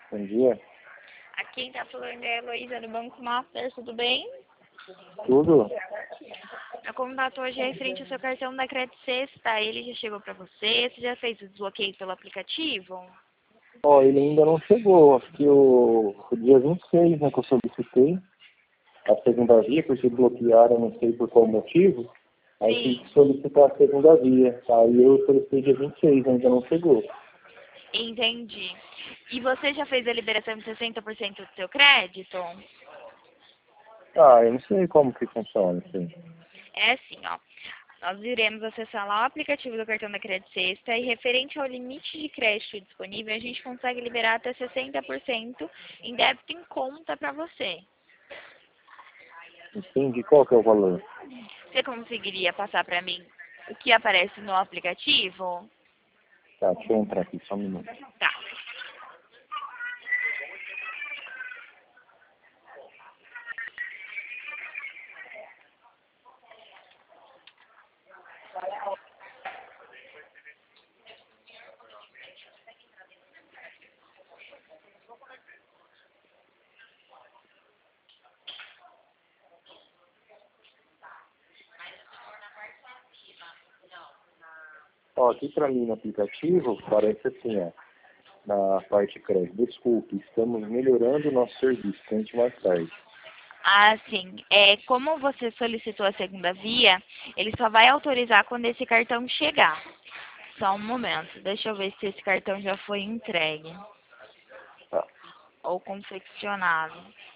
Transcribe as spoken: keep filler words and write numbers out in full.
Bom dia. Aqui quem tá falando é a Heloísa do Banco Master, tudo bem? Tudo? Meu contato hoje é referente ao seu cartão da Credit Sexta. Ele já chegou pra você? Você já fez o desbloqueio pelo aplicativo? Ó, ele ainda não chegou. Acho que o, o dia vinte e seis, né, que eu solicitei a segunda via, porque bloquearam, não sei por qual motivo. Aí Sim. tive que solicitar a segunda via. Aí eu solicitei dia vinte e seis, ainda não chegou. Entendi. E você já fez a liberação de sessenta por cento do seu crédito? Ah, eu não sei como que funciona isso aí. É assim, ó. Nós iremos acessar lá o aplicativo do cartão da Credit Sexta e referente ao limite de crédito disponível, a gente consegue liberar até sessenta por cento em débito em conta para você. Entendi. Qual que é o valor? Você conseguiria passar para mim o que aparece no aplicativo? Tá, deixa eu entrar aqui, só um minuto. Tá. Ó, aqui pra mim no aplicativo, parece assim, ó, na parte crédito. Desculpe, estamos melhorando o nosso serviço, tente mais tarde. Ah, sim. É, como você solicitou a segunda via, ele só vai autorizar quando esse cartão chegar. Só um momento. Deixa eu ver se esse cartão já foi entregue Tá. ou confeccionado.